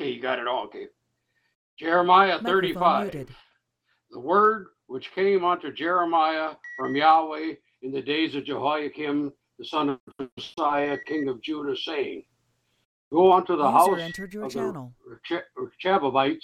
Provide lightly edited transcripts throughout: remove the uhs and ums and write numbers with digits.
Okay, you got it all. Okay. Jeremiah Microphone 35. muted. The word which came unto Jeremiah from Yahweh in the days of Jehoiakim, the son of Josiah, king of Judah, saying, Go unto the User house entered your of the channel. Chababites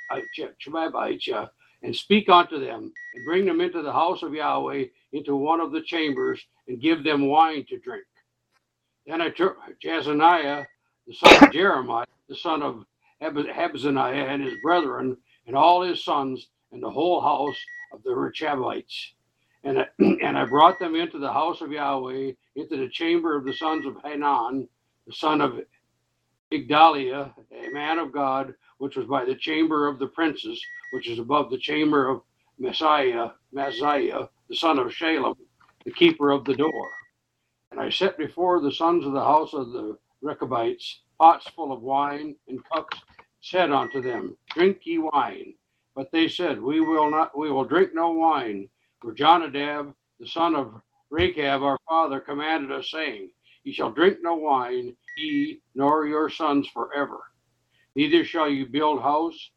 and speak unto them, and bring them into the house of Yahweh, into one of the chambers, and give them wine to drink. Then I took Jezaniah, the son of Jeremiah, the son of Hebzaniah, and his brethren, and all his sons, and the whole house of the Rechabites. And I brought them into the house of Yahweh, into the chamber of the sons of Hanan, the son of Igdaliah, a man of God, which was by the chamber of the princes, which is above the chamber of Maziah, the son of Shalem, the keeper of the door. And I set before the sons of the house of the Rechabites pots full of wine and cups, said unto them, Drink ye wine. But they said, We will drink no wine. For Jonadab, the son of Rechab, our father, commanded us, saying, Ye shall drink no wine, ye nor your sons forever. Neither shall you build house,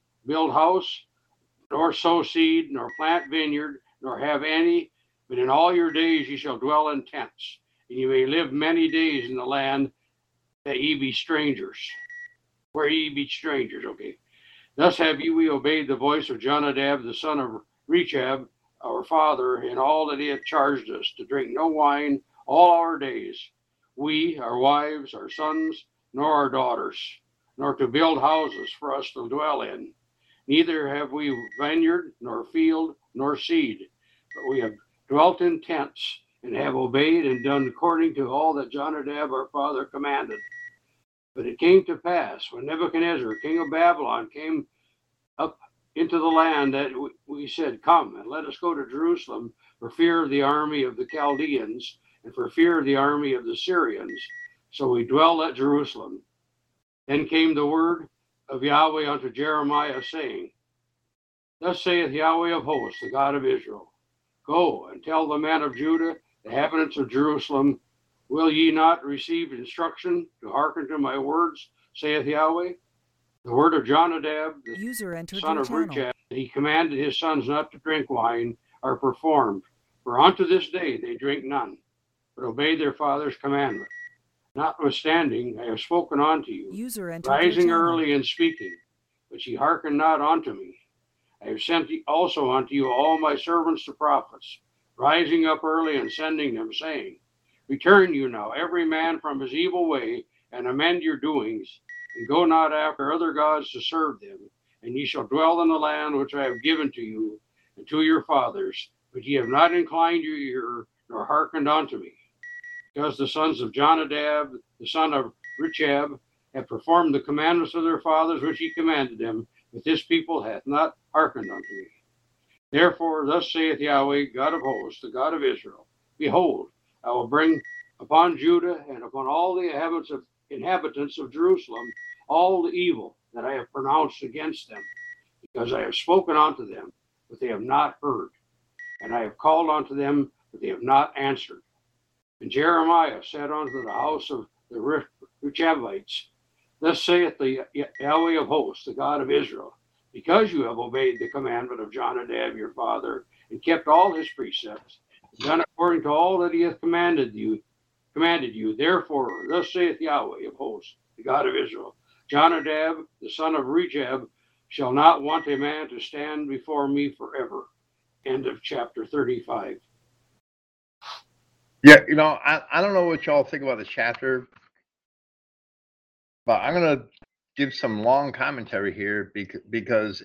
nor sow seed, nor plant vineyard, nor have any, but in all your days ye shall dwell in tents, and you may live many days in the land that ye be strangers, where ye be strangers. Okay. Thus have we obeyed the voice of Jonadab, the son of Rechab, our father, in all that he hath charged us, to drink no wine all our days, we, our wives, our sons, nor our daughters, nor to build houses for us to dwell in. Neither have we vineyard, nor field, nor seed, but we have dwelt in tents, and have obeyed and done according to all that Jonadab our father commanded. But it came to pass, when Nebuchadnezzar, king of Babylon, came up into the land, that we said, Come, and let us go to Jerusalem, for fear of the army of the Chaldeans, and for fear of the army of the Syrians. So we dwell at Jerusalem. Then came the word of Yahweh unto Jeremiah, saying, Thus saith Yahweh of hosts, the God of Israel, Go and tell the men of Judah, the inhabitants of Jerusalem, Will ye not receive instruction to hearken to my words, saith Yahweh? The word of Jonadab, the User entered son your of channel. Rechab, that he commanded his sons not to drink wine, are performed. For unto this day they drink none, but obey their father's commandment. Notwithstanding, I have spoken unto you, User entered your rising channel. early and speaking, but ye hearken not unto me. I have sent also unto you all my servants the prophets, rising up early and sending them, saying, Return you now, every man from his evil way, and amend your doings, and go not after other gods to serve them, and ye shall dwell in the land which I have given to you and to your fathers. But ye have not inclined your ear, nor hearkened unto me. Because the sons of Jonadab, the son of Rechab, have performed the commandments of their fathers which he commanded them, but this people hath not hearkened unto me. Therefore, thus saith Yahweh, God of hosts, the God of Israel, Behold, I will bring upon Judah and upon all the inhabitants of Jerusalem all the evil that I have pronounced against them, because I have spoken unto them, but they have not heard, and I have called unto them, but they have not answered. And Jeremiah said unto the house of the Rechabites, Thus saith the Yahweh of hosts, the God of Israel, because you have obeyed the commandment of Jonadab your father, and kept all his precepts, and done according to all that he hath commanded you. Therefore, thus saith Yahweh of hosts, the God of Israel, Jonadab, the son of Rechab, shall not want a man to stand before me forever. End of chapter 35. Yeah, I don't know what y'all think about the chapter, but I'm going to give some long commentary here because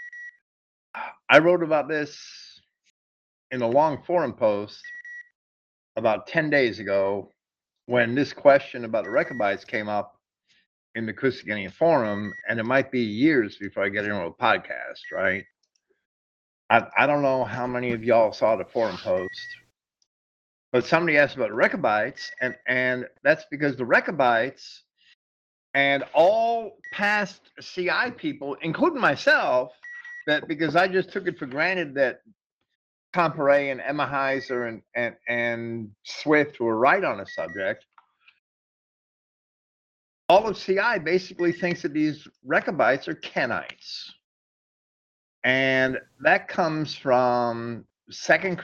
I wrote about this in a long forum post about 10 days ago when this question about the Rechabites came up in the Christogenea forum, and it might be years before I get into a podcast, right? I don't know how many of y'all saw the forum post, but somebody asked about the Rechabites, and that's because the Rechabites and all past CI people, including myself, that because I just took it for granted that Comparet and Emma Heiser and Swift were right on the subject. all of CI basically thinks that these Rechabites are Kenites. And that comes from First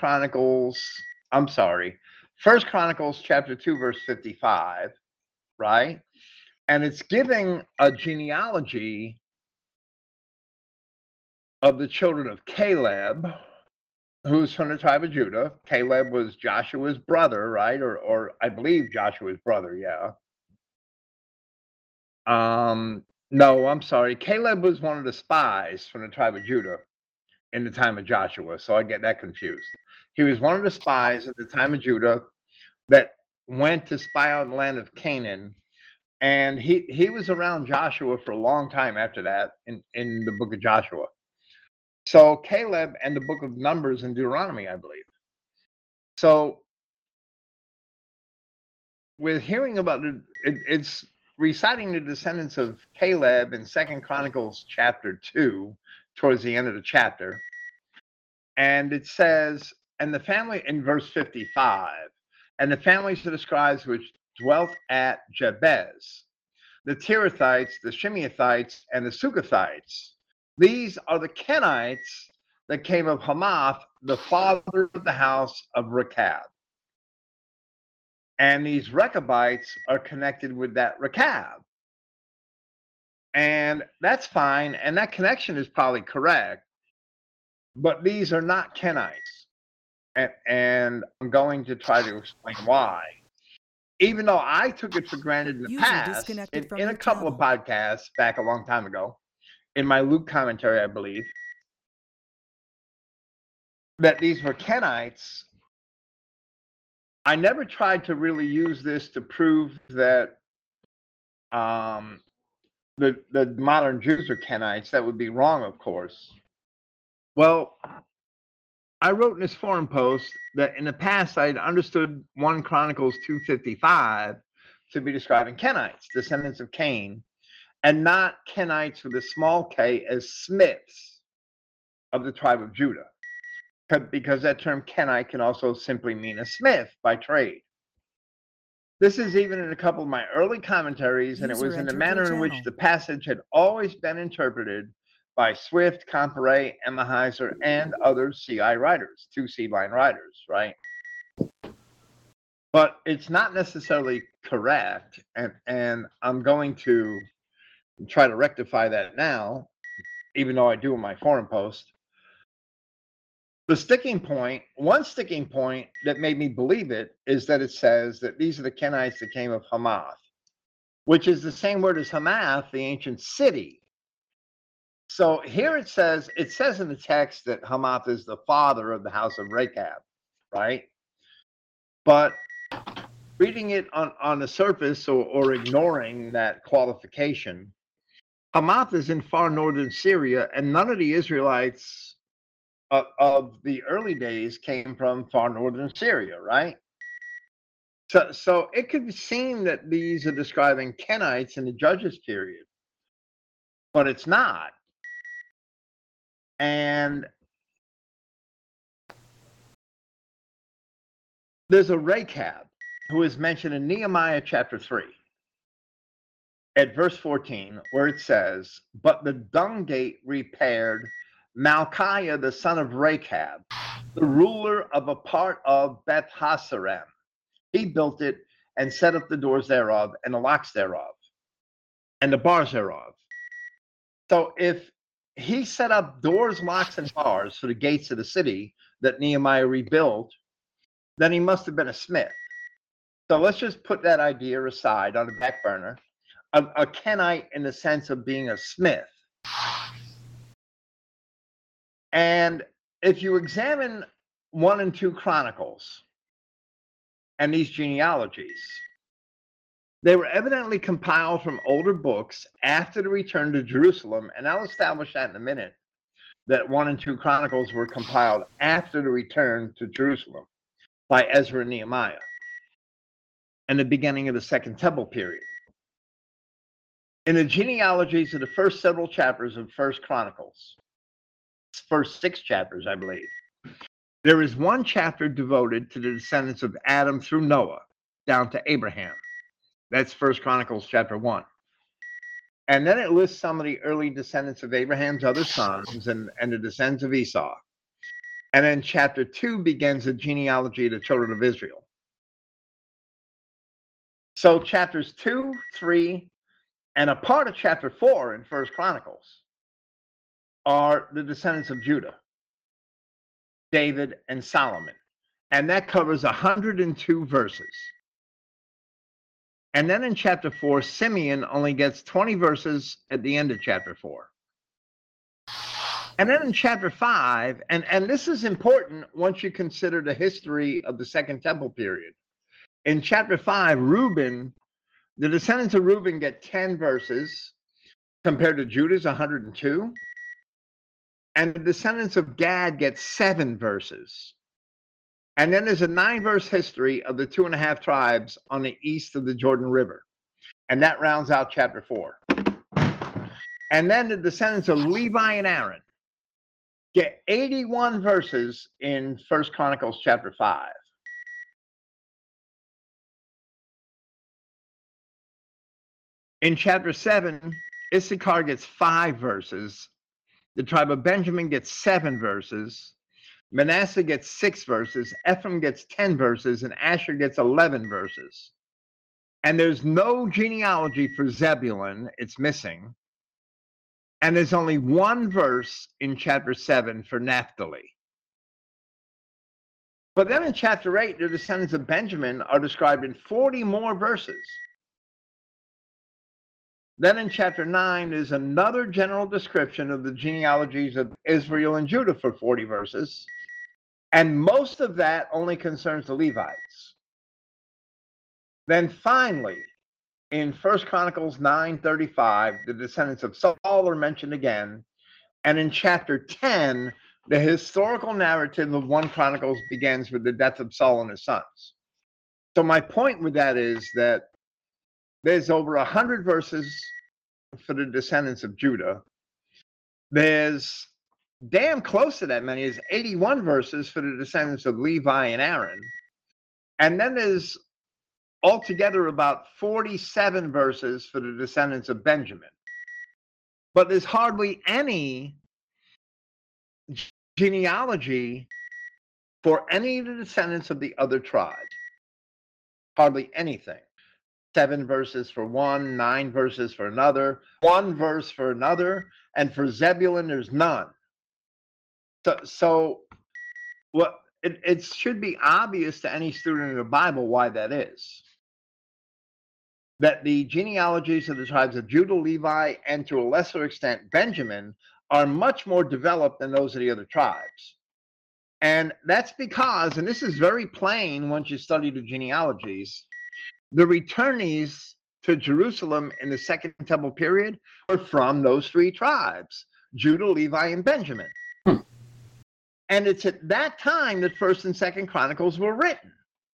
Chronicles chapter 2, verse 55, right? And it's giving a genealogy of the children of Caleb, who's from the tribe of Judah. Caleb was Joshua's brother, right? Or I believe Joshua's brother, yeah. No, I'm sorry. Caleb was one of the spies from the tribe of Judah in the time of Joshua, so I get that confused. He was one of the spies at the time of Judah that went to spy out the land of Canaan, and he was around Joshua for a long time after that in the book of Joshua. So Caleb and the book of Numbers and Deuteronomy, I believe. So with hearing about it's reciting the descendants of Caleb in Second Chronicles chapter 2 towards the end of the chapter. And it says, and the family in verse 55, and the families of the scribes which dwelt at Jabez, the Tirathites, the Shimeathites, and the Sukathites. These are the Kenites that came of Hamath, the father of the house of Rechab. And these Rechabites are connected with that Rechab. And that's fine. And that connection is probably correct. But these are not Kenites. And I'm going to try to explain why. Even though I took it for granted in the past, in a couple of podcasts back a long time ago, in my Luke commentary, I believe, that these were Kenites, I never tried to really use this to prove that the modern Jews are Kenites. That would be wrong, of course. Well, I wrote in this forum post that in the past I had understood 1 Chronicles 2:55 to be describing Kenites, descendants of Cain, and not Kenites with a small k as Smiths of the tribe of Judah, because that term Kenite can also simply mean a smith by trade. This is even in a couple of my early commentaries, and it was in the manner in which the passage had always been interpreted by Swift, Comparet, Emmaheiser, and other CI writers, 2 C-line writers, right? But it's not necessarily correct, and I'm going to try to rectify that now, even though I do in my forum post. One sticking point that made me believe it is that it says that these are the Kenites that came of Hamath, which is the same word as Hamath, the ancient city. So here it says in the text that Hamath is the father of the house of Rechab, right? But reading it on the surface or ignoring that qualification, Hamath is in far northern Syria, and none of the Israelites of the early days came from far northern Syria, right? So it could seem that these are describing Kenites in the Judges period, but it's not. And there's a Rechab who is mentioned in Nehemiah chapter 3 at verse 14, where it says, "But the dung gate repaired Malchiah the son of Rechab, the ruler of a part of Beth Haserem. He built it and set up the doors thereof, and the locks thereof, and the bars thereof." So if he set up doors, locks, and bars for the gates of the city that Nehemiah rebuilt, then he must have been a smith. So let's just put that idea aside on the back burner. A Kenite in the sense of being a smith. And if you examine 1 and 2 Chronicles and these genealogies, they were evidently compiled from older books after the return to Jerusalem, and I'll establish that in a minute, that 1 and 2 Chronicles were compiled after the return to Jerusalem by Ezra and Nehemiah and the beginning of the Second Temple period. In the genealogies of the first several chapters of First Chronicles, first 6 chapters, I believe, there is 1 chapter devoted to the descendants of Adam through Noah down to Abraham. That's First Chronicles chapter 1. And then it lists some of the early descendants of Abraham's other sons and the descendants of Esau. And then chapter 2 begins the genealogy of the children of Israel. So chapters 2, 3, and a part of chapter 4 in First Chronicles are the descendants of Judah, David, and Solomon. And that covers 102 verses. And then in chapter 4, Simeon only gets 20 verses at the end of chapter 4. And then in chapter 5, and this is important once you consider the history of the Second Temple period. In chapter 5, Reuben, the descendants of Reuben get 10 verses compared to Judah's 102. And the descendants of Gad get 7 verses. And then there's a 9-verse history of the 2.5 tribes on the east of the Jordan River. And that rounds out chapter 4. And then the descendants of Levi and Aaron get 81 verses in First Chronicles chapter 5. In chapter 7, Issachar gets 5 verses. The tribe of Benjamin gets 7 verses. Manasseh gets 6 verses. Ephraim gets 10 verses. And Asher gets 11 verses. And there's no genealogy for Zebulun. It's missing. And there's only 1 verse in chapter 7 for Naphtali. But then in chapter 8, the descendants of Benjamin are described in 40 more verses. Then in chapter 9, there's another general description of the genealogies of Israel and Judah for 40 verses. And most of that only concerns the Levites. Then finally, in 1 Chronicles 9:35, the descendants of Saul are mentioned again. And in chapter 10, the historical narrative of 1 Chronicles begins with the death of Saul and his sons. So my point with that is that there's over 100 verses for the descendants of Judah. There's damn close to that many. There's 81 verses for the descendants of Levi and Aaron. And then there's altogether about 47 verses for the descendants of Benjamin. But there's hardly any genealogy for any of the descendants of the other tribes. Hardly anything. 7 verses for one, 9 verses for another, 1 verse for another, and for Zebulun, there's none. So what it should be obvious to any student of the Bible why that is. That the genealogies of the tribes of Judah, Levi, and to a lesser extent Benjamin are much more developed than those of the other tribes. And that's because, and this is very plain once you study the genealogies, the returnees to Jerusalem in the Second Temple period were from those 3 tribes, Judah, Levi, and Benjamin. And it's at that time that 1st and 2nd Chronicles were written.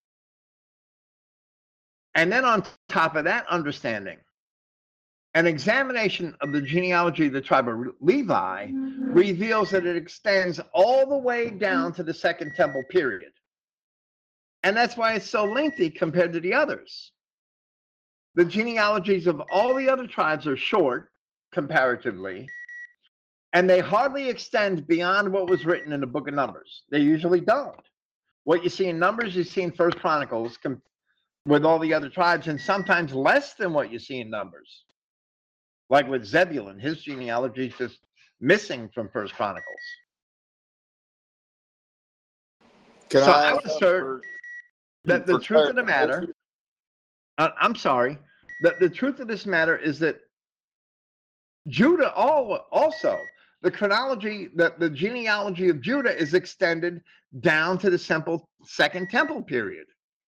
And then on top of that understanding, an examination of the genealogy of the tribe of Levi reveals that it extends all the way down to the Second Temple period. And that's why it's so lengthy compared to the others. The genealogies of all the other tribes are short, comparatively, and they hardly extend beyond what was written in the book of Numbers. They usually don't. What you see in Numbers, you see in First Chronicles with all the other tribes, and sometimes less than what you see in Numbers. Like with Zebulun, his genealogy is just missing from First Chronicles. I would assert that the truth of the matter, I'm sorry, that the truth of this matter is that Judah also, the chronology, the genealogy of Judah is extended down to the Second Temple period.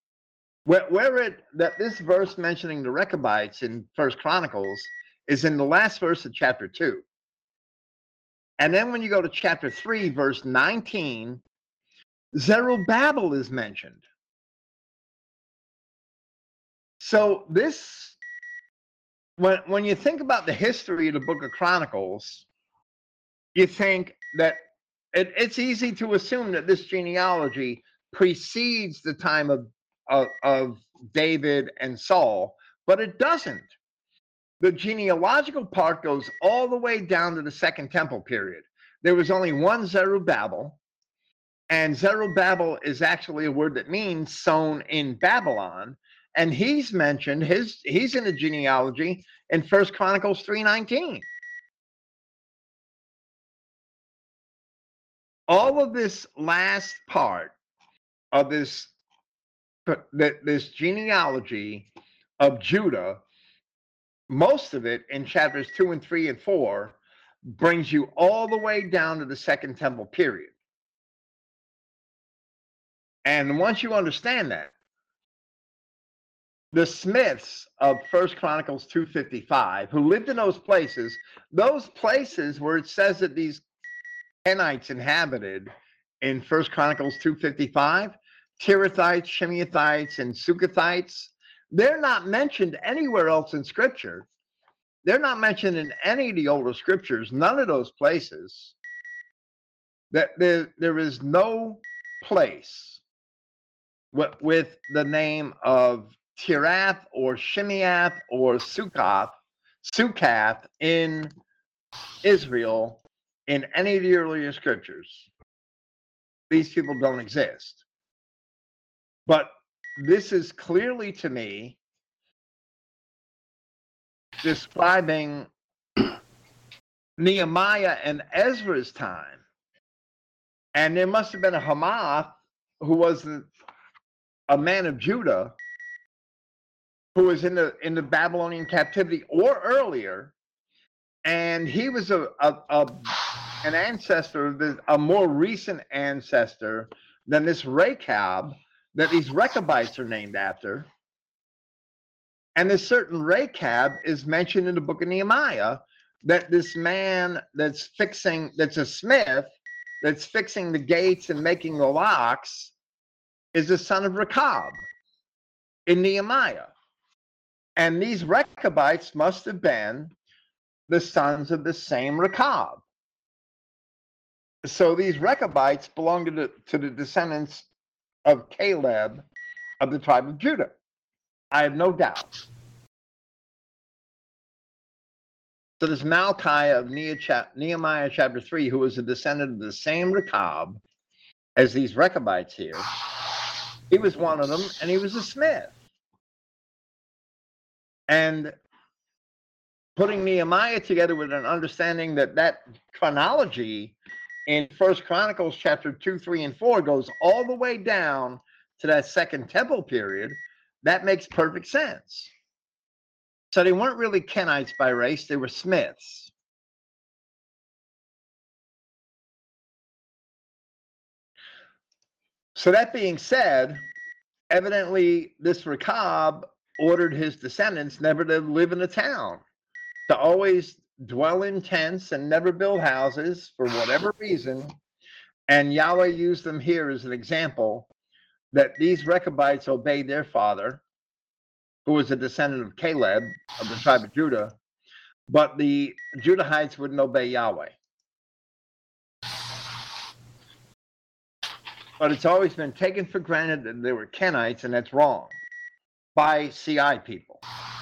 That this verse mentioning the Rechabites in First Chronicles is in the last verse of chapter 2. And then when you go to chapter 3, verse 19, Zerubbabel is mentioned. So this, when you think about the history of the book of Chronicles, you think that it's easy to assume that this genealogy precedes the time of David and Saul, but it doesn't. The genealogical part goes all the way down to the Second Temple period. There was only one Zerubbabel, and Zerubbabel is actually a word that means sown in Babylon. And he's mentioned, he's in the genealogy in 1 Chronicles 3:19. All of this last part of this genealogy of Judah, most of it in chapters 2 and 3 and 4, brings you all the way down to the Second Temple period. And once you understand that, the Smiths of 1 Chronicles 2:55, who lived in those places where it says that these Kenites inhabited in 1 Chronicles 2:55, Tirathites, Shimeathites, and Sukathites, they're not mentioned anywhere else in Scripture. They're not mentioned in any of the older Scriptures, none of those places. That there is no place with the name of Tirath or Shimeath or Sukkath in Israel in any of the earlier Scriptures. These people don't exist. But this is clearly, to me, describing Nehemiah and Ezra's time. And there must have been a Hamath who was a man of Judah who was in the Babylonian captivity or earlier, and he was an ancestor, a more recent ancestor than this Rechab that these Rechabites are named after. And this certain Rechab is mentioned in the book of Nehemiah, that this man that's a smith, that's fixing the gates and making the locks, is the son of Rechab in Nehemiah. And these Rechabites must have been the sons of the same Rechab. So these Rechabites belong to the descendants of Caleb of the tribe of Judah. I have no doubt. So this Malachi of Nehemiah chapter 3, who was a descendant of the same Rechab as these Rechabites here, he was one of them, and he was a smith. And putting Nehemiah together with an understanding that chronology in 1 Chronicles chapter 2, 3, and 4 goes all the way down to that Second Temple period, that makes perfect sense. So they weren't really Kenites by race, they were Smiths. So that being said, evidently this Rechab ordered his descendants never to live in a town, to always dwell in tents and never build houses for whatever reason. And Yahweh used them here as an example that these Rechabites obeyed their father, who was a descendant of Caleb of the tribe of Judah, but the Judahites wouldn't obey Yahweh. But it's always been taken for granted that they were Kenites, and that's wrong by CI people.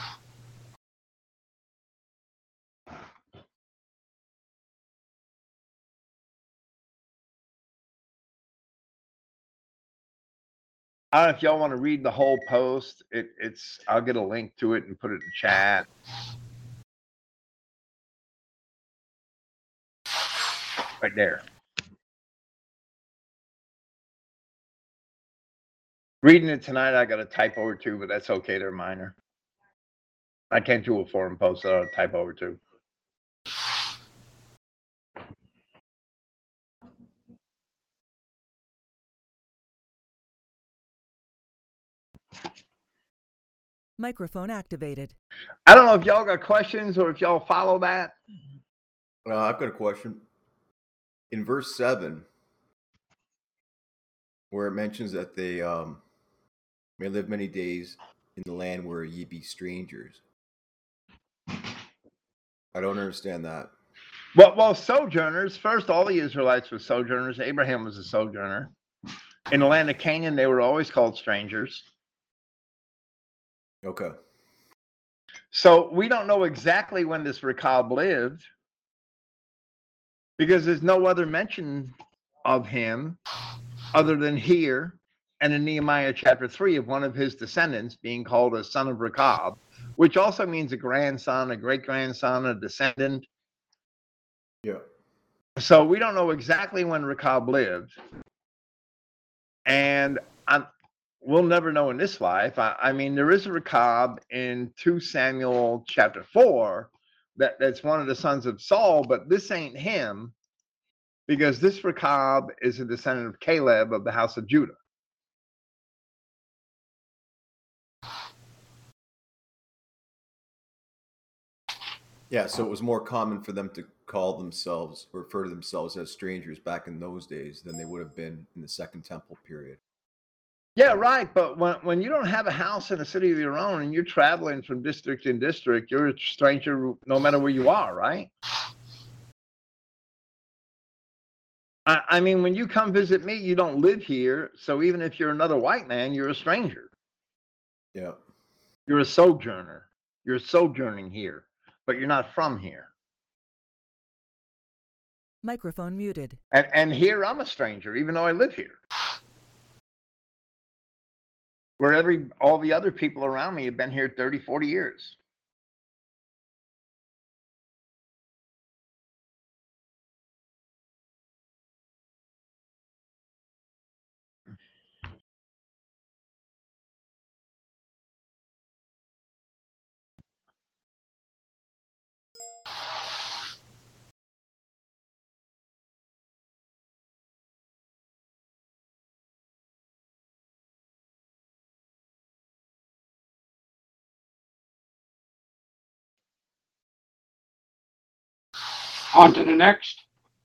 I don't know if y'all want to read the whole post. I'll get a link to it and put it in the chat. Right there. Reading it tonight, I got a typo or two, but that's okay. They're minor. I can't do a forum post that I'll typo or two. Microphone activated. I don't know if y'all got questions or if y'all follow that. I've got a question. In verse 7, where it mentions that they may live many days in the land where ye be strangers. I don't understand that. Well, sojourners. First, all the Israelites were sojourners. Abraham was a sojourner. In the land of Canaan, they were always called strangers. Okay. So we don't know exactly when this Rechab lived because there's no other mention of him other than here and in Nehemiah chapter 3 of one of his descendants being called a son of Rechab, which also means a grandson, a great-grandson, a descendant. Yeah. So we don't know exactly when Rechab lived. And we'll never know in this life. I mean, there is a Rechab in 2 Samuel chapter 4 that's one of the sons of Saul, but this ain't him because this Rechab is a descendant of Caleb of the house of Judah. Yeah, so it was more common for them to call themselves or refer to themselves as strangers back in those days than they would have been in the Second Temple period. Yeah, right. But when you don't have a house in a city of your own and you're traveling from district in district, you're a stranger no matter where you are, right? I mean, when you come visit me, you don't live here. So even if you're another white man, you're a stranger. Yeah. You're a sojourner. You're sojourning here, but you're not from here. Microphone muted. And here I'm a stranger, even though I live here. Where all the other people around me have been here 30, 40 years. On to the next.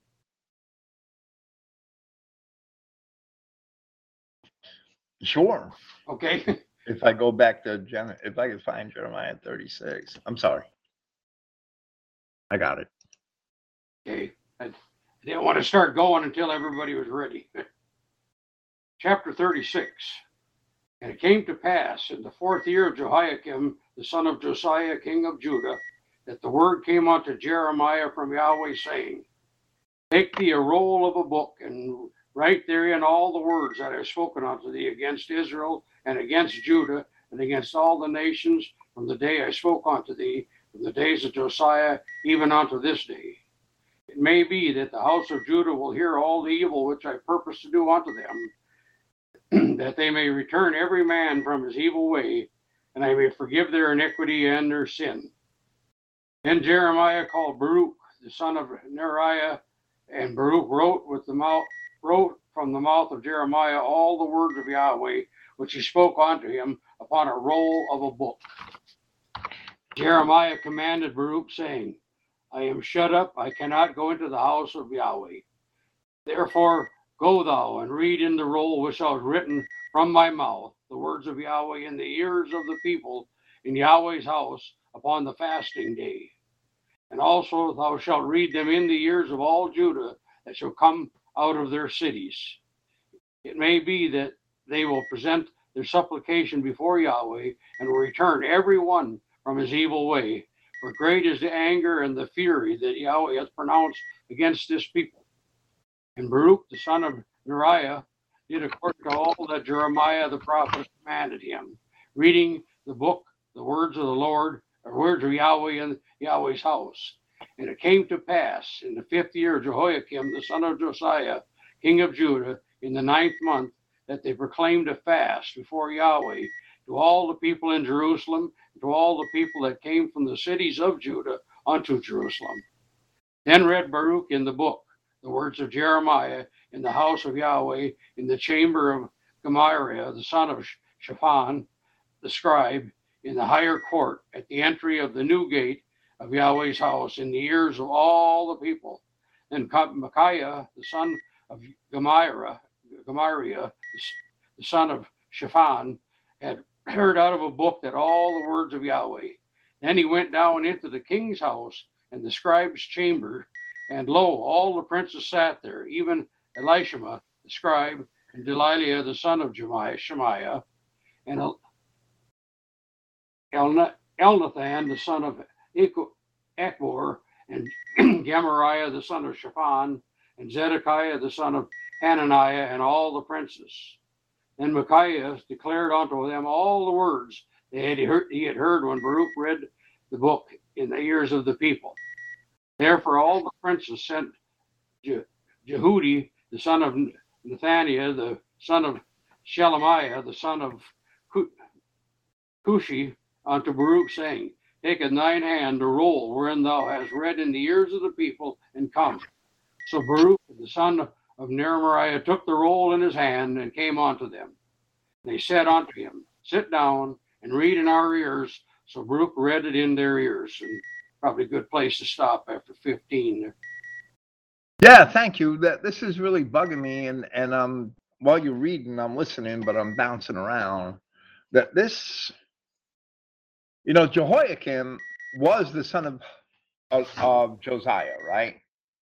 Sure. Okay. If I go back to if I could find Jeremiah 36. I'm sorry. I got it. Okay. I didn't want to start going until everybody was ready. Chapter 36. And it came to pass in the 4th year of Jehoiakim, the son of Josiah, king of Judah, that the word came unto Jeremiah from Yahweh, saying, Take thee a roll of a book, and write therein all the words that I have spoken unto thee against Israel, and against Judah, and against all the nations, from the day I spoke unto thee, from the days of Josiah, even unto this day. It may be that the house of Judah will hear all the evil which I purpose to do unto them, that they may return every man from his evil way, and I may forgive their iniquity and their sin. Then Jeremiah called Baruch, the son of Neriah, and Baruch wrote from the mouth of Jeremiah all the words of Yahweh, which he spoke unto him upon a roll of a book. Jeremiah commanded Baruch, saying, I am shut up, I cannot go into the house of Yahweh. Therefore, go thou and read in the roll which was written from my mouth, the words of Yahweh in the ears of the people in Yahweh's house upon the fasting day. And also thou shalt read them in the ears of all Judah that shall come out of their cities. It may be that they will present their supplication before Yahweh and will return every one from his evil way. For great is the anger and the fury that Yahweh hath pronounced against this people. And Baruch, the son of Neriah, did according to all that Jeremiah the prophet commanded him, reading the book, the words of the Lord, the words of Yahweh in Yahweh's house. And it came to pass in the 5th year of Jehoiakim, the son of Josiah, king of Judah, in the 9th month, that they proclaimed a fast before Yahweh to all the people in Jerusalem, and to all the people that came from the cities of Judah unto Jerusalem. Then read Baruch in the book the words of Jeremiah in the house of Yahweh, in the chamber of Gemariah, the son of Shaphan, the scribe, in the higher court, at the entry of the new gate of Yahweh's house, in the ears of all the people. Then Micaiah, the son of Gemariah, the son of Shaphan, had heard out of a book that all the words of Yahweh. Then he went down into the king's house and the scribe's chamber, and lo, all the princes sat there, even Elishama, the scribe, and Delaiah, the son of Shemaiah, and Elnathan, the son of Echbor, and Gemariah, the son of Shaphan, and Zedekiah, the son of Hananiah, and all the princes. Then Micaiah declared unto them all the words he had heard when Baruch read the book in the ears of the people. Therefore all the princes sent Jehudi, the son of Nethaniah, the son of Shelemiah, the son of Cushi, unto Baruch, saying, Take in thine hand the roll wherein thou hast read in the ears of the people, and come. So Baruch, the son of Nehemiah, took the roll in his hand and came unto them. They said unto him, Sit down and read in our ears. So Baruch read it in their ears. And probably a good place to stop after 15. Yeah, thank you. This is really bugging me, and while you're reading, I'm listening, but I'm bouncing around. That this, Jehoiakim was the son of Josiah, right?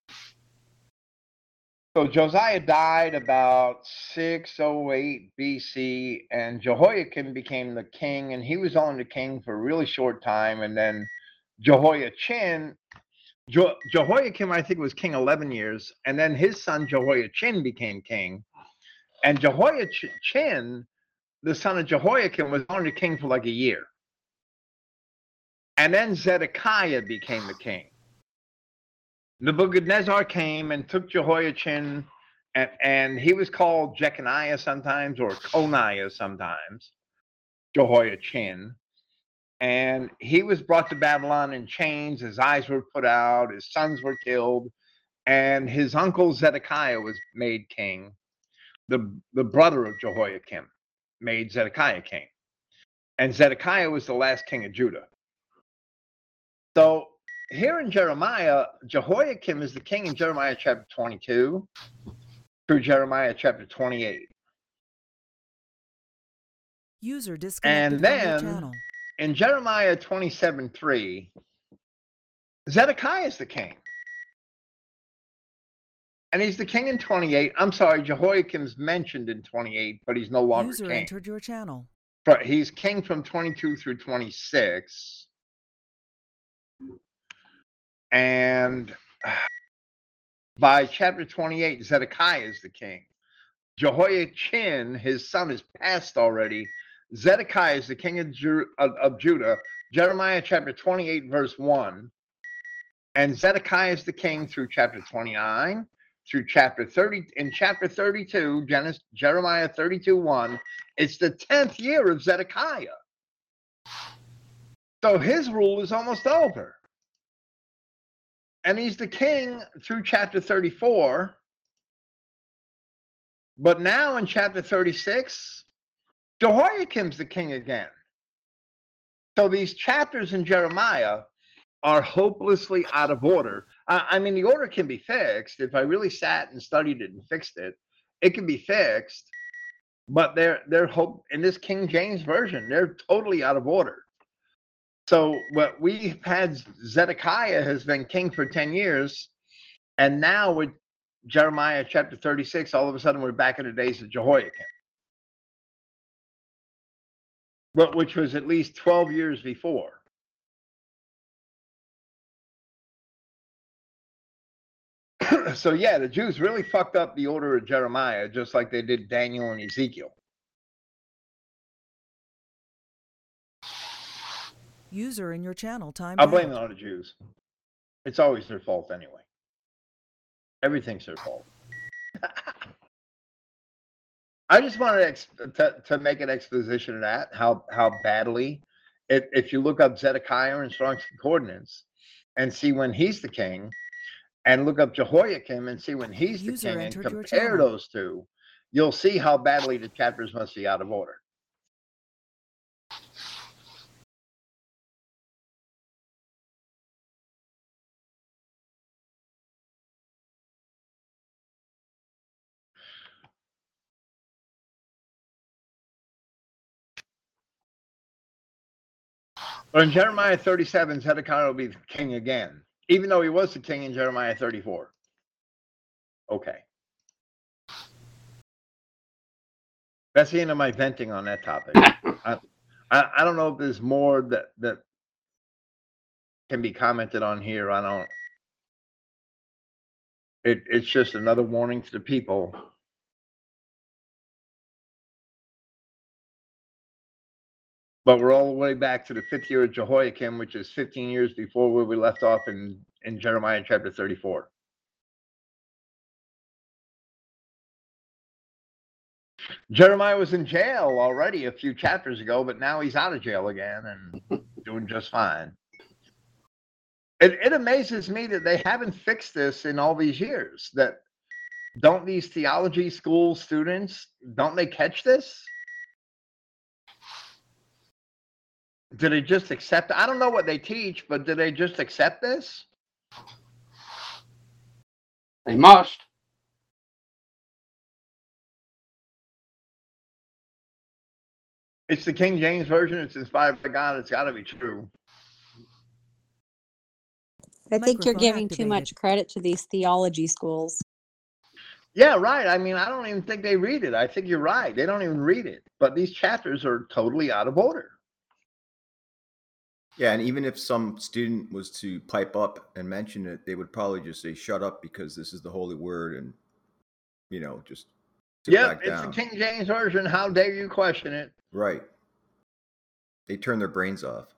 So Josiah died about 608 BC, and Jehoiakim became the king, and he was only the king for a really short time, and then Jehoiachin. Jehoiakim, I think, was king 11 years, and then his son Jehoiachin became king. And Jehoiachin, the son of Jehoiakim, was only king for like a year. And then Zedekiah became the king. Nebuchadnezzar came and took Jehoiachin, and he was called Jeconiah sometimes, or Coniah sometimes, Jehoiachin. And he was brought to Babylon in chains. His eyes were put out. His sons were killed. And his uncle Zedekiah was made king. The brother of Jehoiakim made Zedekiah king. And Zedekiah was the last king of Judah. So here in Jeremiah, Jehoiakim is the king in Jeremiah chapter 22 through Jeremiah chapter 28. User disconnected And from your then channel. in Jeremiah 27:3, Zedekiah is the king. And he's the king in 28. I'm sorry, Jehoiakim's mentioned in 28, but he's no longer User king. entered your channel. He's king from 22 through 26. And by chapter 28, Zedekiah is the king. Jehoiachin, his son, is passed already. Zedekiah is the king of Judah. Jeremiah chapter 28, verse 1. And Zedekiah is the king through chapter 29, through chapter 30. In chapter 32, Jeremiah 32:1, it's the 10th year of Zedekiah. So his rule is almost over. And he's the king through chapter 34. But now in chapter 36, Jehoiakim's the king again. So these chapters in Jeremiah are hopelessly out of order. I mean, the order can be fixed. If I really sat and studied it and fixed it, it can be fixed. But they're in this King James version, they're totally out of order. So what we've had, Zedekiah has been king for 10 years, and now with Jeremiah chapter 36, all of a sudden we're back in the days of Jehoiakim, but which was at least 12 years before. So yeah, the Jews really fucked up the order of Jeremiah, just like they did Daniel and Ezekiel. User in your channel timed I'll blame out. it on the Jews. It's always their fault anyway. Everything's their fault. I just wanted to make an exposition of that, how badly, if you look up Zedekiah in Strong's Concordance and see when he's the king, and look up Jehoiakim and see when he's the User king, and entered your compare channel. those two, you'll see how badly the chapters must be out of order. But in Jeremiah 37, Zedekiah will be the king again, even though he was the king in Jeremiah 34. Okay. That's the end of my venting on that topic. I don't know if there's more that can be commented on here. I don't. It's just another warning to the people. But we're all the way back to the 5th year of Jehoiakim, which is 15 years before where we left off in Jeremiah chapter 34. Jeremiah was in jail already a few chapters ago, but now he's out of jail again and doing just fine. It amazes me that they haven't fixed this in all these years. That don't these theology school students, don't they catch this? Do they just accept? I don't know what they teach, but do they just accept this? They must. It's the King James Version. It's inspired by God. It's got to be true. I think you're Microphone giving too activated. much credit to these theology schools. Yeah, right. I mean, I don't even think they read it. I think you're right. They don't even read it. But these chapters are totally out of order. Yeah, and even if some student was to pipe up and mention it, they would probably just say, "Shut up," because this is the holy word, and just sit Yeah, back it's down. the King James Version. How dare you question it? Right. They turn their brains off.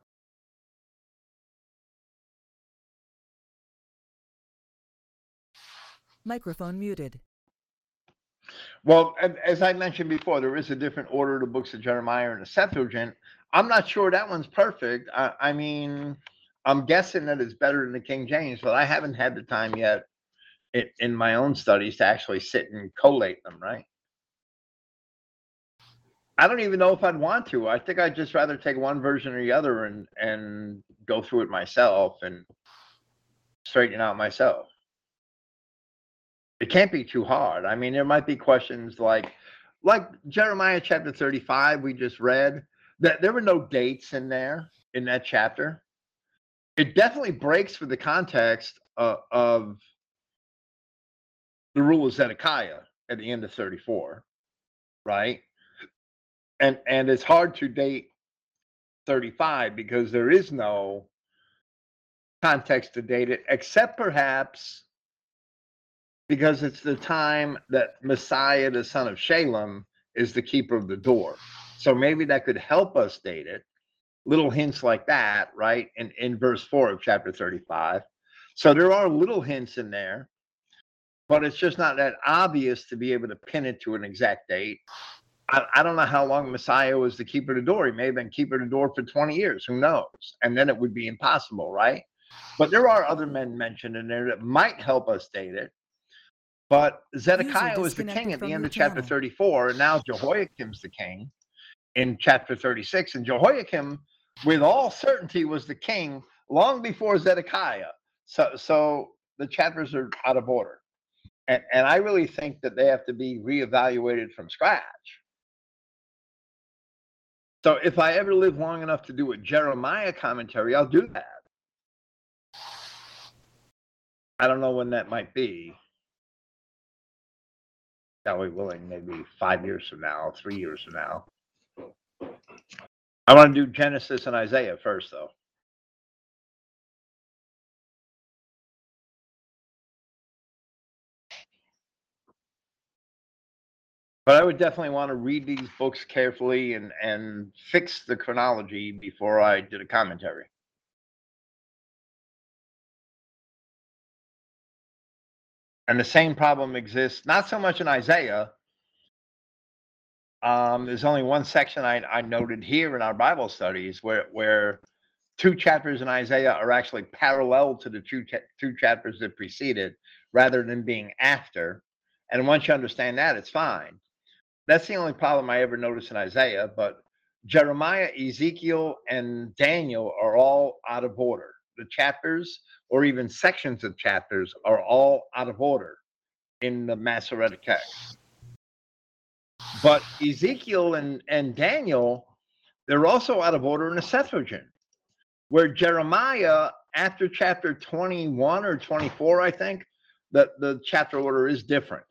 Microphone muted. Well, as I mentioned before, there is a different order of the books of Jeremiah and the Septuagint. I'm not sure that one's perfect. I mean, I'm guessing that it's better than the King James, but I haven't had the time yet in my own studies to actually sit and collate them, right? I don't even know if I'd want to. I think I'd just rather take one version or the other and go through it myself and straighten it out myself. It can't be too hard. I mean, there might be questions like Jeremiah chapter 35 we just read, that there were no dates in there in that chapter. It definitely breaks with the context of the rule of Zedekiah at the end of 34, right? And it's hard to date 35 because there is no context to date it, except perhaps because it's the time that Messiah, the son of Shalem, is the keeper of the door. So maybe that could help us date it. Little hints like that, right? In verse 4 of chapter 35. So there are little hints in there, but it's just not that obvious to be able to pin it to an exact date. I don't know how long Messiah was the keeper of the door. He may have been keeper of the door for 20 years. Who knows? And then it would be impossible, right? But there are other men mentioned in there that might help us date it. But Zedekiah was the king at the end of chapter 34, and now Jehoiakim's the king in chapter 36. And Jehoiakim, with all certainty, was the king long before Zedekiah. So the chapters are out of order. And I really think that they have to be reevaluated from scratch. So if I ever live long enough to do a Jeremiah commentary, I'll do that. I don't know when that might be. God willing, maybe 5 years from now, 3 years from now. I want to do Genesis and Isaiah first, though. But I would definitely want to read these books carefully and fix the chronology before I did a commentary. And the same problem exists, not so much in Isaiah. There's only one section I noted here in our Bible studies where 2 chapters in Isaiah are actually parallel to the two chapters that preceded, rather than being after. And once you understand that, it's fine. That's the only problem I ever noticed in Isaiah. But Jeremiah, Ezekiel, and Daniel are all out of order. The chapters, or even sections of chapters, are all out of order in the Masoretic text. But Ezekiel and Daniel, they're also out of order in the Septuagint, where Jeremiah, after chapter 21 or 24, I think, the chapter order is different.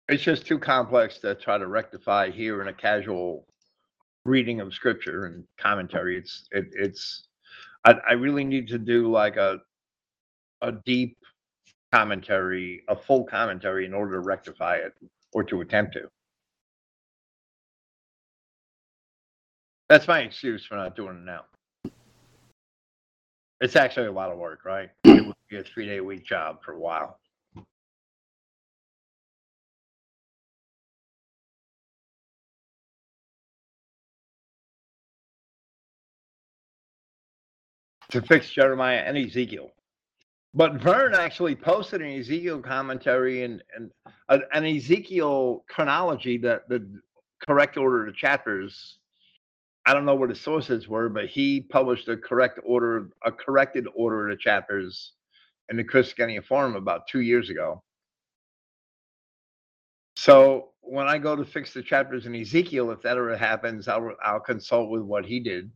It's just too complex to try to rectify here in a casual reading of scripture and commentary. I really need to do like a deep commentary, a full commentary in order to rectify it or to attempt to. That's my excuse for not doing it now. It's actually a lot of work, right? It would be a 3-day week job for a while. To fix Jeremiah and Ezekiel. But Vern actually posted an Ezekiel commentary and an Ezekiel chronology, that the correct order of the chapters. I don't know what his sources were, but he published a corrected order of the chapters in the Christogenea Forum about 2 years ago. So when I go to fix the chapters in Ezekiel, if that ever happens, I'll consult with what he did.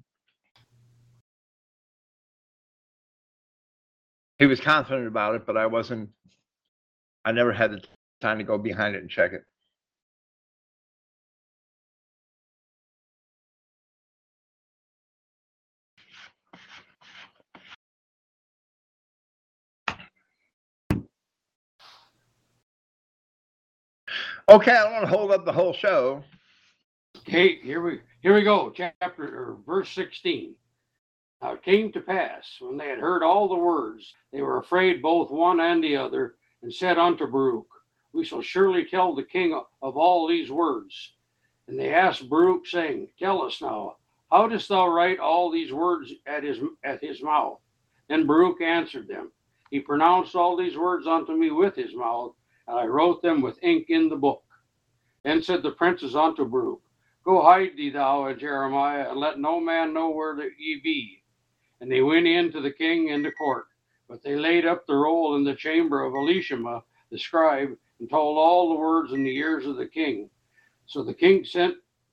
He was confident about it, but I wasn't. I never had the time to go behind it and check it. Okay, I don't want to hold up the whole show. Okay, here we go. Chapter or verse 16. Now it came to pass, when they had heard all the words, they were afraid both one and the other, and said unto Baruch, We shall surely tell the king of all these words. And they asked Baruch, saying, Tell us now, how dost thou write all these words at his mouth? Then Baruch answered them, He pronounced all these words unto me with his mouth, and I wrote them with ink in the book. Then said the princes unto Baruch, Go hide thee thou and Jeremiah, and let no man know where ye be. And they went in to the king into court, but they laid up the roll in the chamber of Elishama the scribe, and told all the words in the ears of the king. So the king sent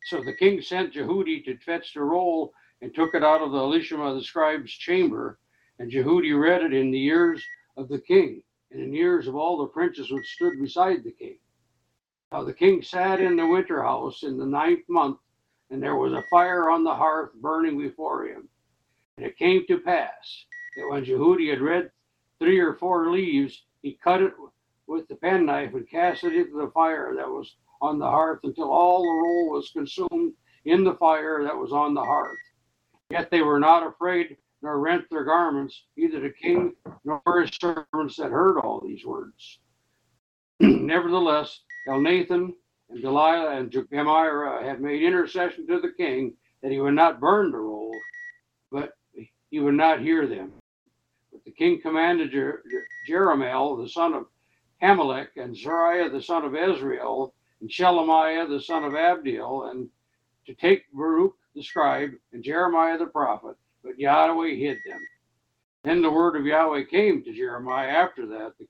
Jehudi to fetch the roll, and took it out of the Elishama the scribe's chamber. And Jehudi read it in the ears of the king, and in the ears of all the princes which stood beside the king. Now the king sat in the winter house in the 9th month, and there was a fire on the hearth burning before him. And it came to pass that when Jehudi had read 3 or 4 leaves, he cut it with the penknife and cast it into the fire that was on the hearth, until all the roll was consumed in the fire that was on the hearth. Yet they were not afraid, nor rent their garments, either the king nor his servants that heard all these words. Nevertheless, Elnathan and Delilah and Gemira had made intercession to the king that he would not burn the roll, but he would not hear them. But the king commanded Jerahmeel, the son of Hamelech, and Zariah, the son of Ezriel, and Shelemiah, the son of Abdiel, and to take Baruch the scribe and Jeremiah the prophet, but Yahweh hid them. Then the word of Yahweh came to Jeremiah after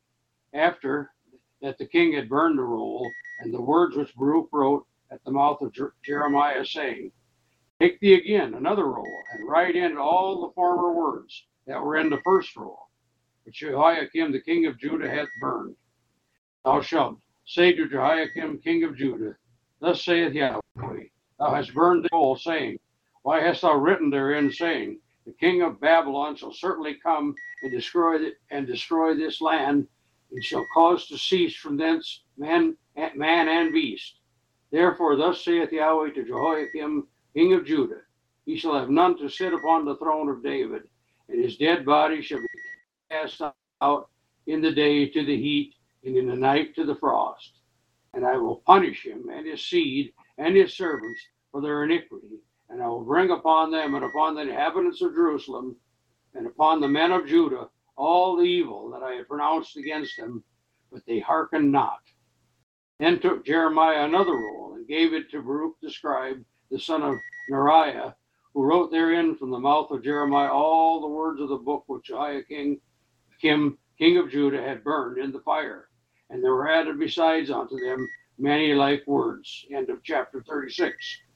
that the king had burned the roll, and the words which Baruch wrote at the mouth of Jeremiah, saying, Take thee again another roll, and write in it all the former words that were in the first roll, which Jehoiakim the king of Judah hath burned. Thou shalt say to Jehoiakim king of Judah, Thus saith Yahweh, Thou hast burned the roll, saying, Why hast thou written therein, saying, The king of Babylon shall certainly come and destroy this land, and shall cause to cease from thence man and beast. Therefore thus saith Yahweh to Jehoiakim king of Judah, He shall have none to sit upon the throne of David, and his dead body shall be cast out in the day to the heat, and in the night to the frost. And I will punish him and his seed and his servants for their iniquity, and I will bring upon them and upon the inhabitants of Jerusalem and upon the men of Judah all the evil that I had pronounced against them, but they hearkened not. Then took Jeremiah another roll, and gave it to Baruch the scribe, the son of Neriah, who wrote therein from the mouth of Jeremiah all the words of the book which Jehoiakim, king of Judah, had burned in the fire. And there were added besides unto them many like words. End of chapter 36.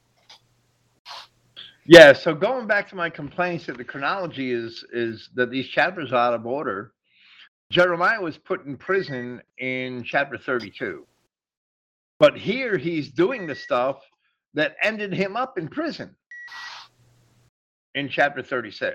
Yeah, so going back to my complaints that the chronology is that these chapters are out of order. Jeremiah was put in prison in chapter 32. But here he's doing the stuff that ended him up in prison in chapter 36.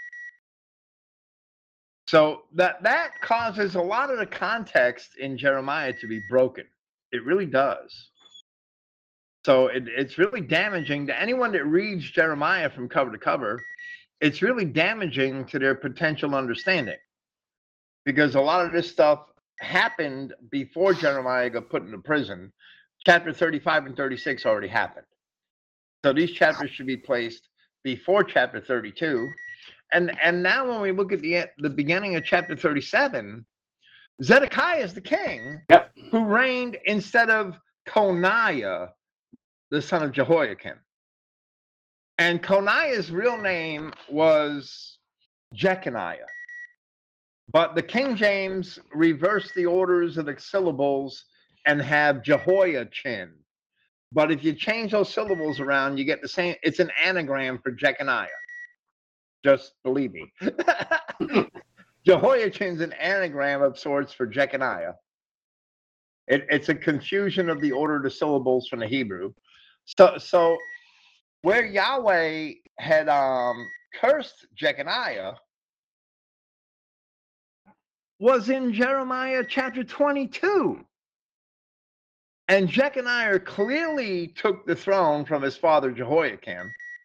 So that causes a lot of the context in Jeremiah to be broken. It really does. So it's really damaging to anyone that reads Jeremiah from cover to cover. It's really damaging to their potential understanding, because a lot of this stuff happened before Jeremiah got put into prison. Chapter 35 and 36 already happened. So these chapters should be placed before chapter 32. And now when we look at the beginning of chapter 37, Zedekiah is the king who reigned instead of Coniah, the son of Jehoiakim. And Coniah's real name was Jeconiah. But the King James reversed the orders of the syllables and have Jehoiachin. But if you change those syllables around, you get the same. It's an anagram for Jeconiah. Just believe me. Jehoiachin's an anagram of sorts for Jeconiah. It's a confusion of the order of the syllables from the Hebrew. So where Yahweh had cursed Jeconiah was in Jeremiah chapter 22. And Jeconiah clearly took the throne from his father Jehoiakim.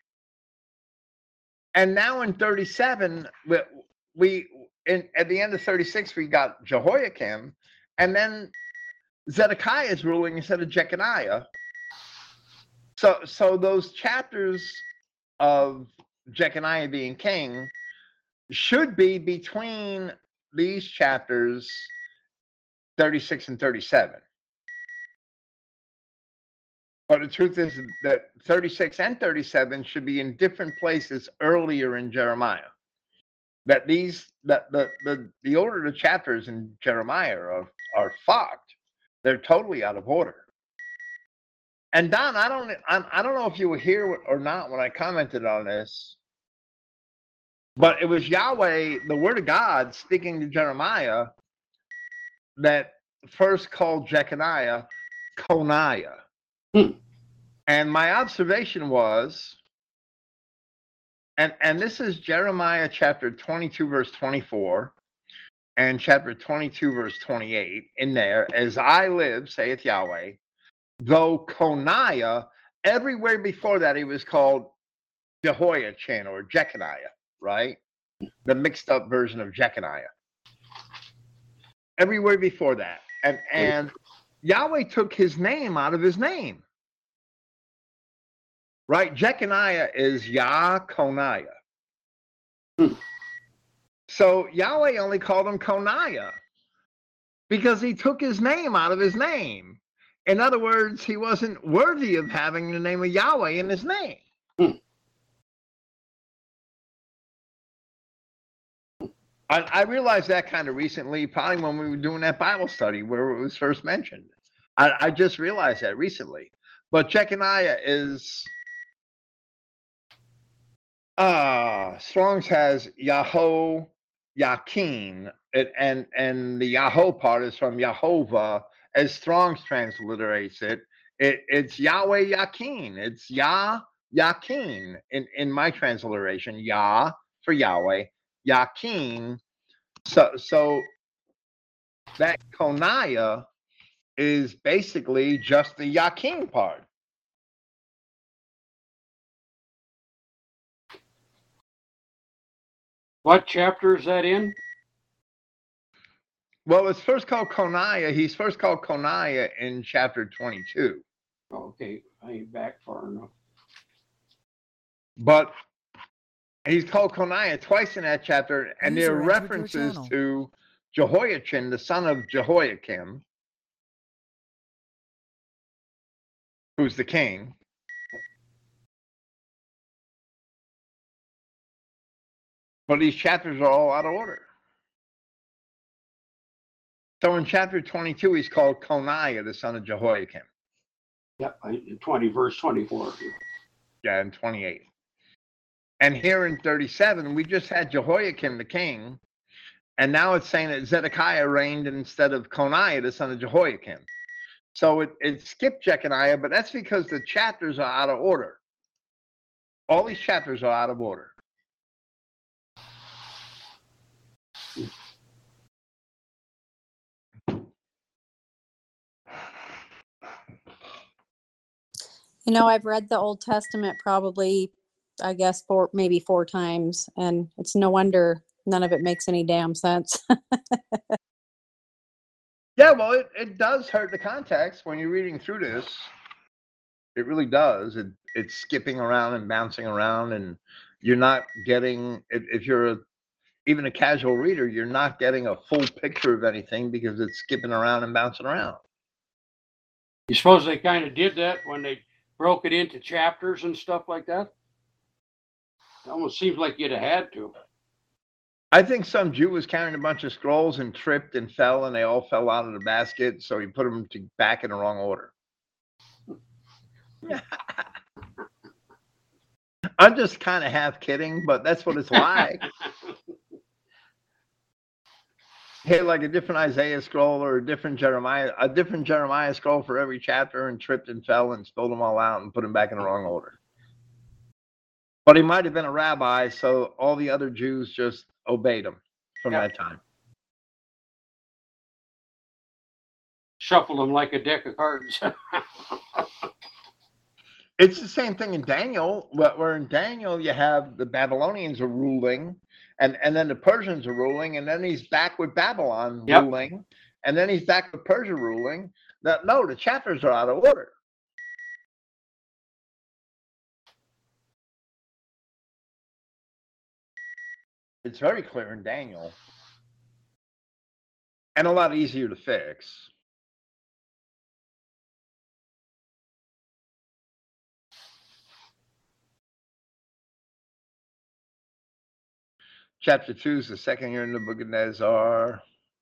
And now in 37, at the end of 36, we got Jehoiakim, and then Zedekiah is ruling instead of Jeconiah. So those chapters of Jeconiah being king should be between these chapters 36 and 37. But the truth is that 36 and 37 should be in different places earlier in Jeremiah. That the order of the chapters in Jeremiah are fucked. They're totally out of order. And Don, I don't know if you were here or not when I commented on this, but it was Yahweh, the Word of God, speaking to Jeremiah, that first called Jeconiah Coniah. And my observation was, and this is Jeremiah chapter 22, verse 24, and chapter 22, verse 28, in there, as I live, saith Yahweh, though Coniah, everywhere before that he was called Jehoiachin or Jeconiah, right? The mixed up version of Jeconiah. Everywhere before that. And Yahweh took his name out of his name. Right? Jeconiah is Yah-Coniah. So Yahweh only called him Coniah because he took his name out of his name. In other words, he wasn't worthy of having the name of Yahweh in his name. I realized that kind of recently, probably when we were doing that Bible study where it was first mentioned. I just realized that recently. But Jeconiah is... Strong's has Yahoo Yakin, and the Yahoo part is from Yehovah, as Strong's transliterates it. It's Yahweh Yakin. It's Yah Yakin in my transliteration. Yah for Yahweh, Yakin. So that Coniah is basically just the Yakin part. What chapter is that in? Well, it's first called Coniah. He's first called Coniah in chapter 22. Okay, I ain't back far enough. But he's called Coniah twice in that chapter, and there are User entered your references channel. to Jehoiachin, the son of Jehoiakim, who's the king. But these chapters are all out of order. So in chapter 22, he's called Coniah, the son of Jehoiakim. Yep, 20, verse 24. Yeah, in 28. And here in 37, we just had Jehoiakim, the king, and now it's saying that Zedekiah reigned instead of Coniah, the son of Jehoiakim. So it skipped Jeconiah, but that's because the chapters are out of order. All these chapters are out of order. You know, I've read the Old Testament probably, I guess, maybe 4 times, and it's no wonder none of it makes any damn sense. Yeah, well, it does hurt the context when you're reading through this. It really does. It's skipping around and bouncing around, and you're not getting, if you're even a casual reader, you're not getting a full picture of anything because it's skipping around and bouncing around. You suppose they kind of did that when they broke it into chapters and stuff like that? It almost seems like you'd have had to. I think some Jew was carrying a bunch of scrolls and tripped and fell, and they all fell out of the basket, so he put them back in the wrong order. I'm just kind of half kidding, but that's what it's like. Hey, like a different Isaiah scroll or a different Jeremiah scroll for every chapter, and tripped and fell and spilled them all out and put them back in the wrong order. But he might have been a rabbi, so all the other Jews just obeyed him from that time. Shuffled them like a deck of cards. It's the same thing in Daniel, where in Daniel you have the Babylonians are ruling, and then the Persians are ruling, and then he's back with Babylon ruling, and then he's back with Persia ruling. No, the chapters are out of order. It's very clear in Daniel, and a lot easier to fix. Chapter 2 is the second year in the book of Nebuchadnezzar.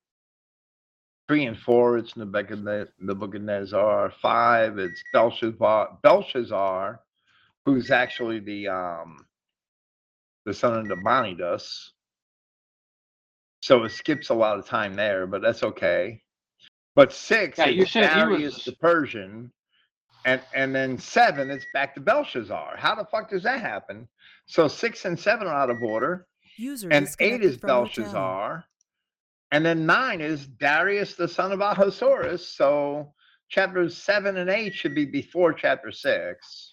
3 and 4, it's Nebuchadnezzar. 5, it's Belshazzar, who's actually the son of Nabonidus. So it skips a lot of time there, but that's okay. But 6, it's Darius the Persian, and then 7, it's back to Belshazzar. How the fuck does that happen? So 6 and 7 are out of order, and 8 is Belshazzar, and then 9 is Darius the son of Ahasuerus. So chapters 7 and 8 should be before chapter 6.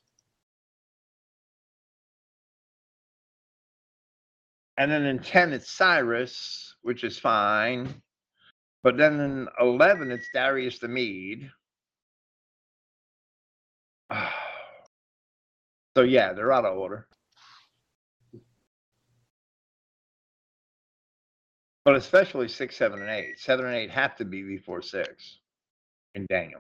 And then in 10, it's Cyrus, which is fine. But then in 11, it's Darius the Mede. So yeah, they're out of order. But especially 6, 7, and 8. 7 and 8 have to be before 6 in Daniel.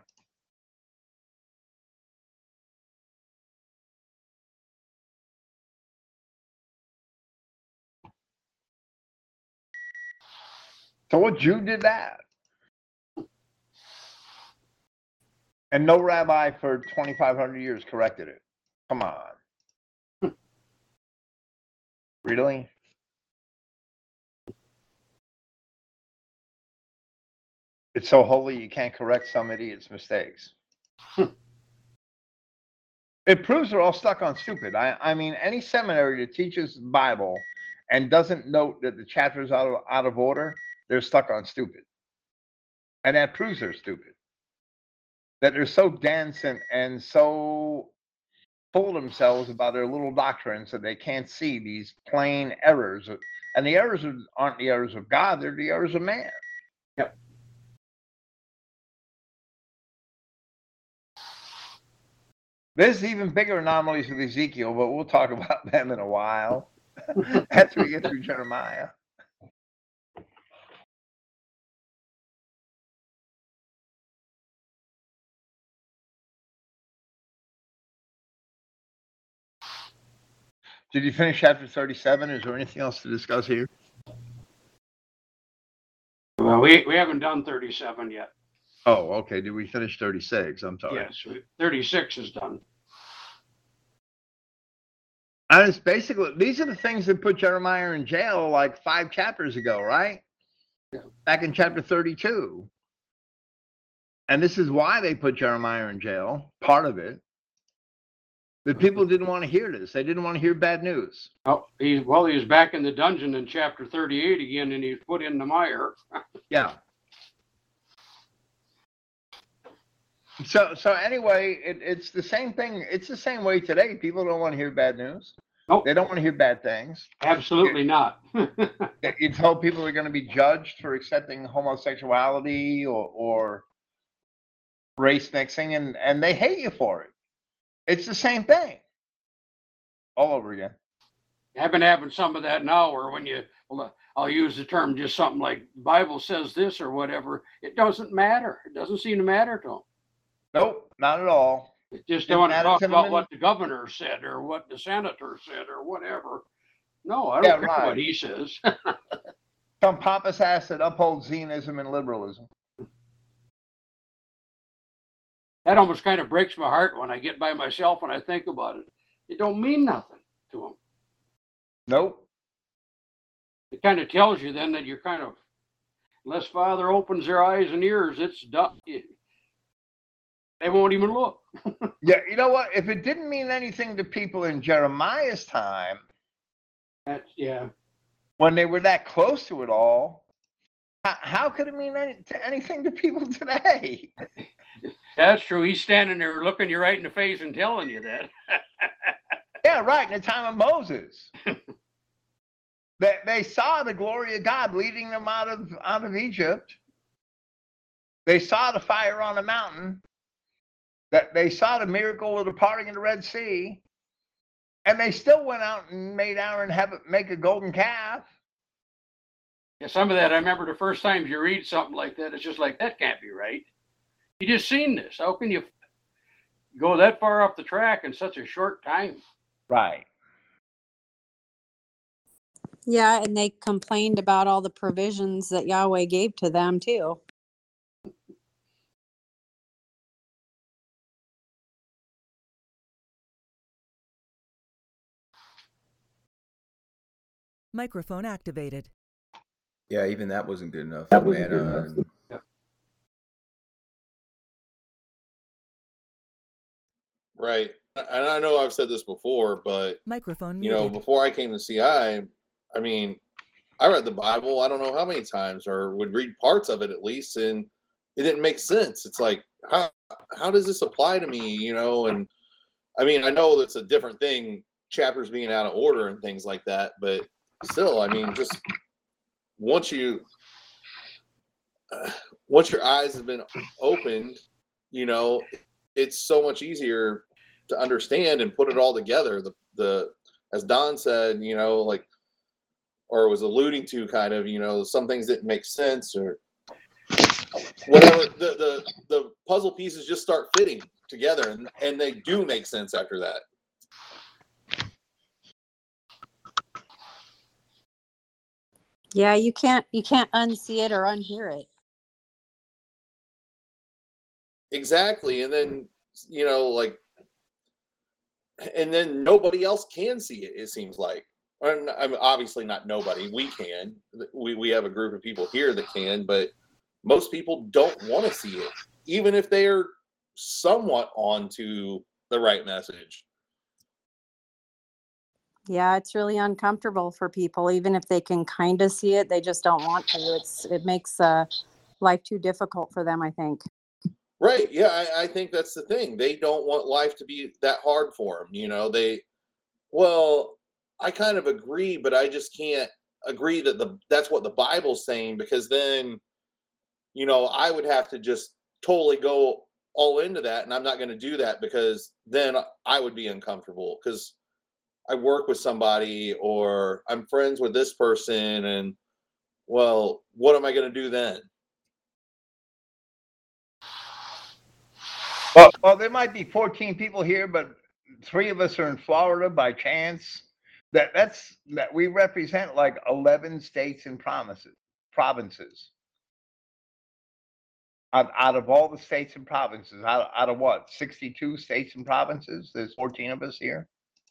So what Jew did that? And no rabbi for 2,500 years corrected it. Come on. Really? It's so holy you can't correct some idiot's mistakes. It proves they're all stuck on stupid. I mean, any seminary that teaches the Bible and doesn't note that the chapter's out of order, they're stuck on stupid. And that proves they're stupid. That they're so dense and so full of themselves about their little doctrines that they can't see these plain errors. And the errors aren't the errors of God, they're the errors of man. Yep. There's even bigger anomalies with Ezekiel, but we'll talk about them in a while after we get through Jeremiah. Did you finish chapter 37? Is there anything else to discuss here? Well, we haven't done 37 yet. Oh, okay. Did we finish 36? I'm sorry. Yes, 36 is done. And it's basically, these are the things that put Jeremiah in jail like 5 chapters ago, right? Yeah. Back in chapter 32. and this is why they put Jeremiah in jail, part of it. The people didn't want to hear this. They didn't want to hear bad news. Oh, he was back in the dungeon in chapter 38 again, and he's put in the mire. Yeah. So anyway, it's the same thing. It's the same way today. People don't want to hear bad news. Nope. They don't want to hear bad things. Absolutely not. You told people are going to be judged for accepting homosexuality or race mixing, and they hate you for it. It's the same thing all over again. I've been having some of that now, or when I'll use the term just something like the Bible says this or whatever. It doesn't matter. It doesn't seem to matter to them. Nope, not at all. It just don't want to talk about what the governor said or what the senator said or whatever. No, I don't care what he says. Some pompous ass that upholds Zionism and liberalism. That almost kind of breaks my heart when I get by myself and I think about it. It don't mean nothing to them. Nope. It kind of tells you then that you're kind of, unless Father opens their eyes and ears, it's done. They won't even look. Yeah, you know what? If it didn't mean anything to people in Jeremiah's time, when they were that close to it all, how could it mean anything to people today? That's true. He's standing there looking you right in the face and telling you that. Yeah, right. In the time of Moses, they saw the glory of God leading them out of Egypt. They saw the fire on the mountain. That they saw the miracle of the parting of the Red Sea, and they still went out and made Aaron make a golden calf. Yeah, some of that I remember the first times you read something like that, it's just like, that can't be right. You just seen this. How can you go that far off the track in such a short time? Right. Yeah, and they complained about all the provisions that Yahweh gave to them too. Microphone activated. Yeah, even that wasn't good enough. Right. And I know I've said this before, but Microphone muted. before I came to CI, I mean, I read the Bible, I don't know how many times, or would read parts of it at least, and it didn't make sense. It's like, how does this apply to me? And I mean, I know that's a different thing, chapters being out of order and things like that, but still, I mean, just once your eyes have been opened, it's so much easier to understand and put it all together. The as Don said, or was alluding to, kind of, some things didn't make sense or whatever. The puzzle pieces just start fitting together, and they do make sense after that. Yeah, you can't unsee it or unhear it. Exactly. And then, and then nobody else can see it, it seems like. I'm obviously not nobody. We can. We have a group of people here that can, but most people don't want to see it, even if they're somewhat onto the right message. Yeah, it's really uncomfortable for people. Even if they can kind of see it, they just don't want to. It makes life too difficult for them, I think. Right. Yeah, I think that's the thing. They don't want life to be that hard for them. I kind of agree, but I just can't agree that that's what the Bible's saying, because then, I would have to just totally go all into that, and I'm not going to do that, because then I would be uncomfortable, because I work with somebody or I'm friends with this person, and well, what am I going to do then? Well, there might be 14 people here, but 3 of us are in Florida by chance. That we represent like 11 states and provinces. Out of all the states and provinces, out of what, 62 states and provinces, there's 14 of us here.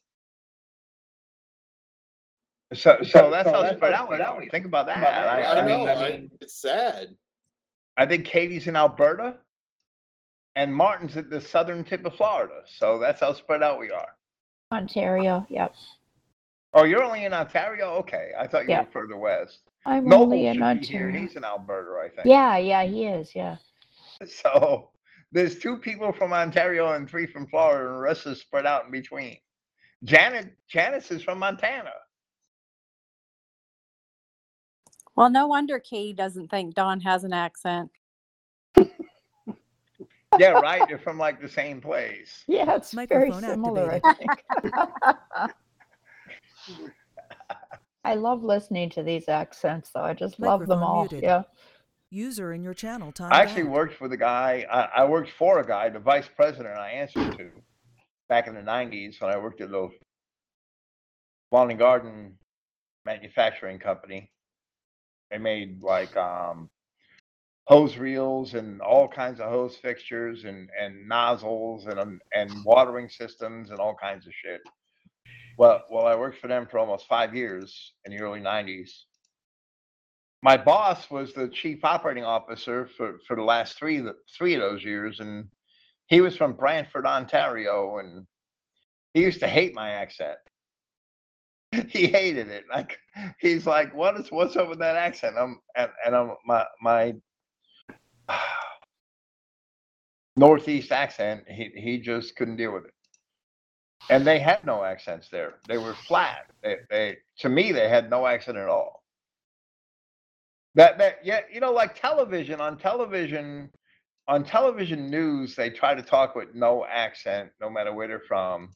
So that's how spread out we are. Think about that. I know. It's sad. I think Katie's in Alberta. And Martin's at the southern tip of Florida, so that's how spread out we are. Ontario, yep. Oh, you're only in Ontario? Okay, I thought you Yeah. were further west. I'm Noble only in should be here. Ontario. He's in Alberta, I think. Yeah, he is, yeah. So there's 2 people from Ontario and 3 from Florida, and the rest is spread out in between. Janice is from Montana. Well, no wonder Katie doesn't think Dawn has an accent. Yeah, right. They're from like the same place. Yeah, it's very Microphone similar, activated. I think. I love listening to these accents, though. I just love them Microphone all. muted. Yeah. User in your channel timed I actually out. worked with a guy. I worked for a guy, the vice president I answered to, back in the 90s when I worked at the lawn and garden manufacturing company. They made like hose reels and all kinds of hose fixtures and nozzles and watering systems and all kinds of shit. Well, I worked for them for almost 5 years in the early 90s. My boss was the chief operating officer for the last three of those years, and he was from Brantford, Ontario, and he used to hate my accent. He hated it. Like he's like, what's up with that accent? I'm my Northeast accent. He just couldn't deal with it. And they had no accents there. They were flat. They to me they had no accent at all. That yeah, like on television news, they try to talk with no accent, no matter where they're from.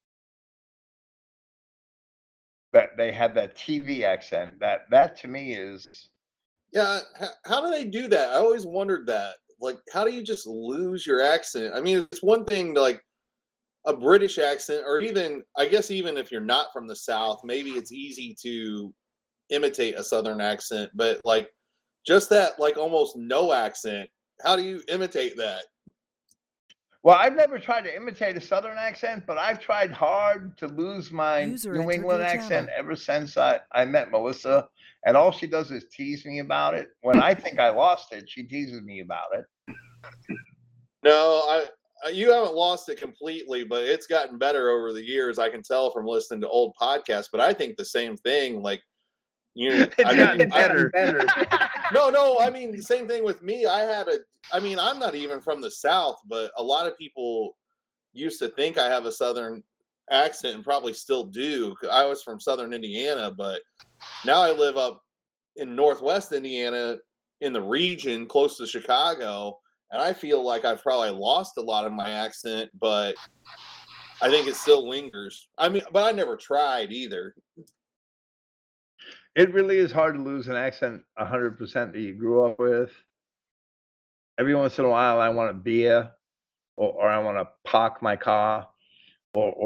That they have that TV accent. That to me is. Yeah, how do they do that? I always wondered that. Like, how do you just lose your accent? I mean, it's one thing to like a British accent, or even, I guess, even if you're not from the South, maybe it's easy to imitate a Southern accent, but like just that, like almost no accent, how do you imitate that? Well, I've never tried to imitate a Southern accent, but I've tried hard to lose my User New entered England your accent channel. ever since I met Melissa. And all she does is tease me about it. When I think I lost it, she teases me about it. No, you haven't lost it completely, but it's gotten better over the years. I can tell from listening to old podcasts, but I think the same thing. Like, It's gotten better. No, I mean, the same thing with me. I'm not even from the South, but a lot of people used to think I have a Southern accent and probably still do. I was from Southern Indiana, but now I live up in Northwest Indiana in the region close to Chicago, and I feel like I've probably lost a lot of my accent, but I think it still lingers. I mean, but I never tried either. It really is hard to lose an accent 100% that you grew up with. Every once in a while, I want a beer, or I want to park my car, or